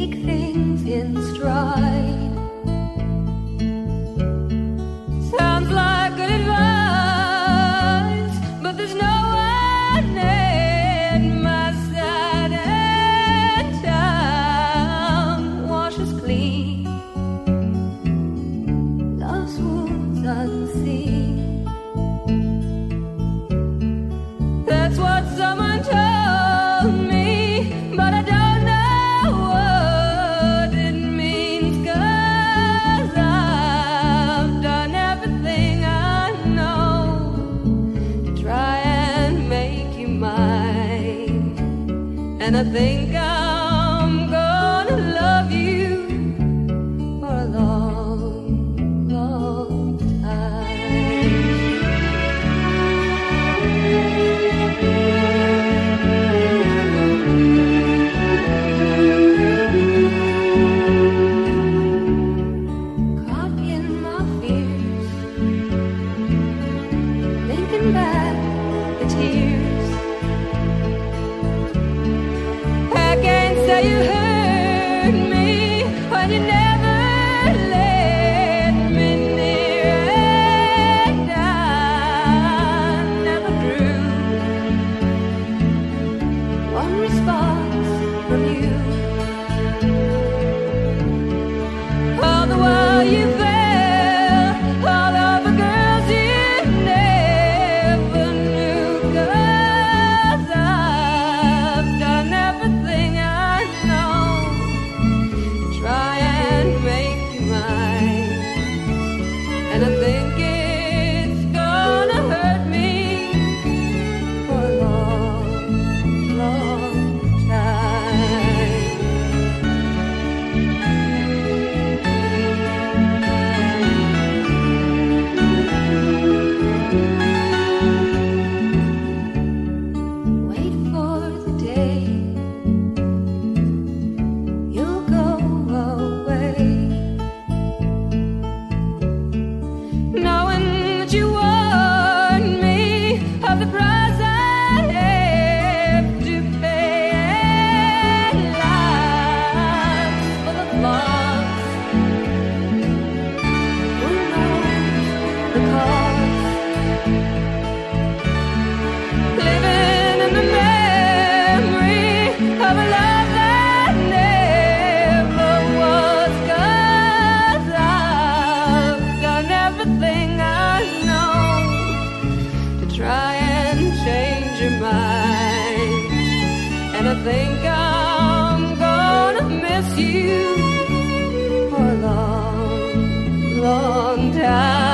take things in stride. Sounds like good advice, but there's no one at my side, and time washes clean love's wounds unseen. That's what someone told me, but I don't know what it means, 'cause I've done everything I know to try and make you mine, and I think I'm gonna love you for a long, long time. Caught in my fears, thinking back the tears. I can't say you hurt me when you never let me near, and I never drew one response from you. All the while you fell all over girls you never knew, 'cause I've done everything I know to try and make you mine, and I think it's gonna hurt me for a long, long time. Wait for the day you'll go away, knowing that you warned me of the price I have to pay, and life's full of flaws. Who knows the cause? Living in the memory of a love that never was, 'cause I've done everything I know to try and change your mind, and I think I'm gonna miss you for a long, long time.